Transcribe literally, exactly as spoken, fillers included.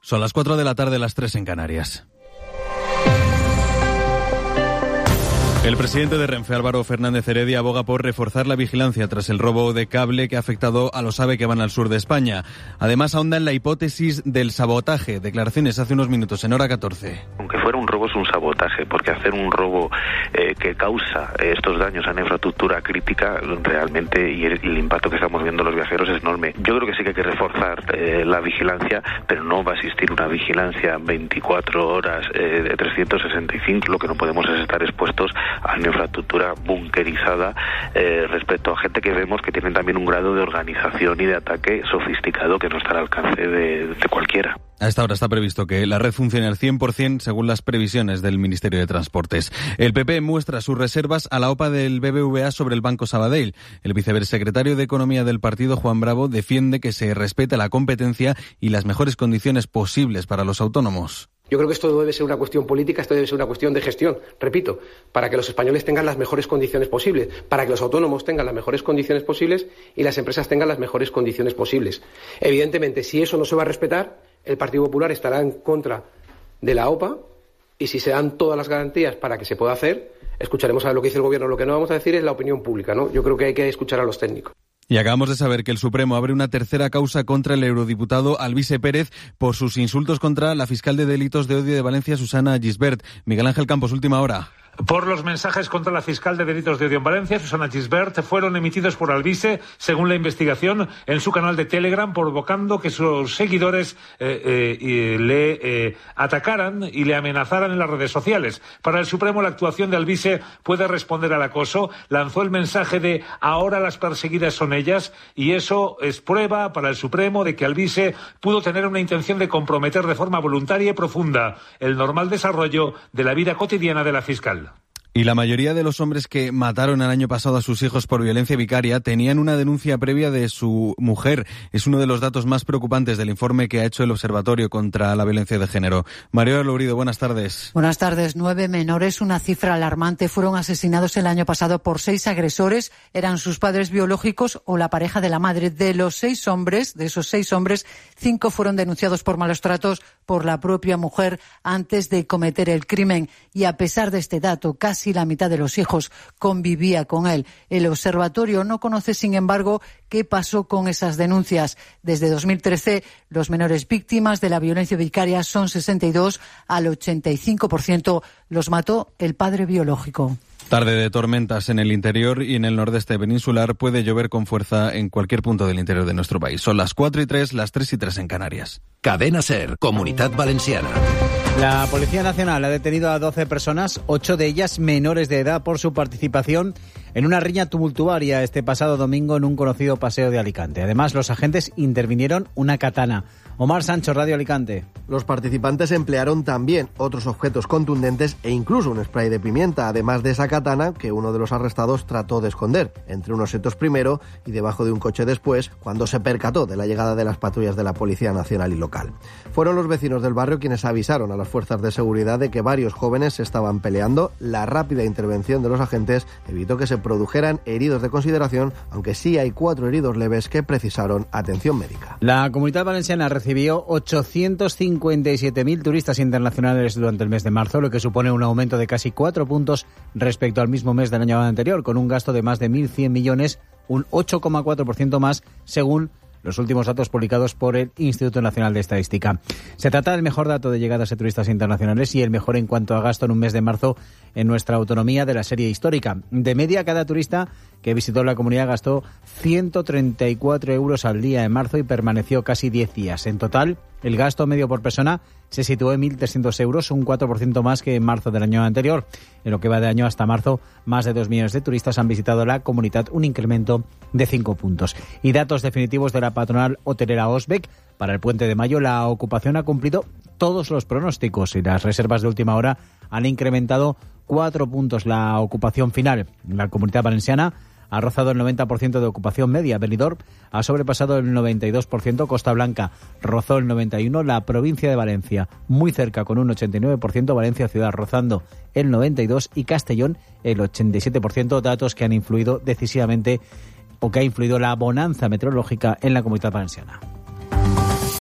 Son las cuatro de la tarde, las tres en Canarias. El presidente de Renfe, Álvaro Fernández Heredia, aboga por reforzar la vigilancia tras el robo de cable que ha afectado a los AVE que van al sur de España. Además, ahonda en la hipótesis del sabotaje. Declaraciones hace unos minutos en Hora catorce. Aunque fuera un robo, es un sabotaje, porque hacer un robo eh, que causa estos daños a la infraestructura crítica realmente, y el, el impacto que estamos viendo los viajeros es enorme. Yo creo que sí que hay que reforzar eh, la vigilancia, pero no va a existir una vigilancia veinticuatro horas eh, de trescientos sesenta y cinco. Lo que no podemos es estar expuestos a una infraestructura bunkerizada eh, respecto a gente que vemos que tienen también un grado de organización y de ataque sofisticado que no está al alcance de, de cualquiera. A esta hora está previsto que la red funcione al cien por ciento según las previsiones del Ministerio de Transportes. El P P muestra sus reservas a la OPA del B B V A sobre el Banco Sabadell. El vicesecretario de Economía del partido, Juan Bravo, defiende que se respete la competencia y las mejores condiciones posibles para los autónomos. Yo creo que esto debe ser una cuestión política, esto debe ser una cuestión de gestión, repito, para que los españoles tengan las mejores condiciones posibles, para que los autónomos tengan las mejores condiciones posibles y las empresas tengan las mejores condiciones posibles. Evidentemente, si eso no se va a respetar, el Partido Popular estará en contra de la OPA, y si se dan todas las garantías para que se pueda hacer, escucharemos a ver lo que dice el Gobierno. Lo que no vamos a decir es la opinión pública, ¿no? Yo creo que hay que escuchar a los técnicos. Y acabamos de saber que el Supremo abre una tercera causa contra el eurodiputado Alvise Pérez por sus insultos contra la fiscal de delitos de odio de Valencia, Susana Gisbert. Miguel Ángel Campos, última hora. Por los mensajes contra la fiscal de delitos de odio en Valencia, Susana Gisbert, fueron emitidos por Alvise, según la investigación, en su canal de Telegram, provocando que sus seguidores eh, eh, le eh, atacaran y le amenazaran en las redes sociales. Para el Supremo, la actuación de Alvise puede responder al acoso. Lanzó el mensaje de ahora las perseguidas son ellas, y eso es prueba para el Supremo de que Alvise pudo tener una intención de comprometer de forma voluntaria y profunda el normal desarrollo de la vida cotidiana de la fiscal. Y la mayoría de los hombres que mataron el año pasado a sus hijos por violencia vicaria tenían una denuncia previa de su mujer. Es uno de los datos más preocupantes del informe que ha hecho el Observatorio contra la Violencia de Género. María Lourido, buenas tardes. Buenas tardes. Nueve menores, una cifra alarmante, fueron asesinados el año pasado por seis agresores. Eran sus padres biológicos o la pareja de la madre. De los seis hombres, de esos seis hombres, cinco fueron denunciados por malos tratos por la propia mujer antes de cometer el crimen. Y a pesar de este dato, casi la mitad de los hijos convivía con él. El observatorio no conoce, sin embargo, qué pasó con esas denuncias. Desde dos mil trece, los menores víctimas de la violencia vicaria son sesenta y dos, al ochenta y cinco por ciento los mató el padre biológico. Tarde de tormentas en el interior y en el nordeste peninsular. Puede llover con fuerza en cualquier punto del interior de nuestro país. Son las cuatro y tres, las tres y tres en Canarias. Cadena SER, Comunitat Valenciana. La Policía Nacional ha detenido a doce personas, ocho de ellas menores de edad, por su participación en una riña tumultuaria este pasado domingo en un conocido paseo de Alicante. Además, los agentes intervinieron una katana. Omar Sancho, Radio Alicante. Los participantes emplearon también otros objetos contundentes e incluso un spray de pimienta, además de esa katana que uno de los arrestados trató de esconder entre unos setos primero y debajo de un coche después, cuando se percató de la llegada de las patrullas de la Policía Nacional y local. Fueron los vecinos del barrio quienes avisaron a las fuerzas de seguridad de que varios jóvenes se estaban peleando. La rápida intervención de los agentes evitó que se produjeran heridos de consideración, aunque sí hay cuatro heridos leves que precisaron atención médica. La Comunitat Valenciana recibió ochocientos cincuenta y siete mil turistas internacionales durante el mes de marzo, lo que supone un aumento de casi cuatro puntos respecto al mismo mes del año anterior, con un gasto de más de mil cien millones, un ocho coma cuatro por ciento más, según los últimos datos publicados por el Instituto Nacional de Estadística. Se trata del mejor dato de llegadas de turistas internacionales y el mejor en cuanto a gasto en un mes de marzo en nuestra autonomía de la serie histórica. De media, cada turista que visitó la comunidad gastó ciento treinta y cuatro euros al día en marzo y permaneció casi diez días. En total, el gasto medio por persona se situó en mil trescientos euros, un cuatro por ciento más que en marzo del año anterior. En lo que va de año hasta marzo, más de dos millones de turistas han visitado la comunidad, un incremento de cinco puntos. Y datos definitivos de la patronal hotelera Osbec. Para el puente de mayo, la ocupación ha cumplido todos los pronósticos y las reservas de última hora han incrementado cuatro puntos la ocupación final. La Comunidad Valenciana ha rozado el noventa por ciento de ocupación media. Benidorm ha sobrepasado el noventa y dos por ciento. Costa Blanca rozó el noventa y uno por ciento. La provincia de Valencia muy cerca con un ochenta y nueve por ciento. Valencia Ciudad rozando el noventa y dos por ciento y Castellón el ochenta y siete por ciento. Datos que han influido decisivamente o que ha influido la bonanza meteorológica en la Comunidad Valenciana.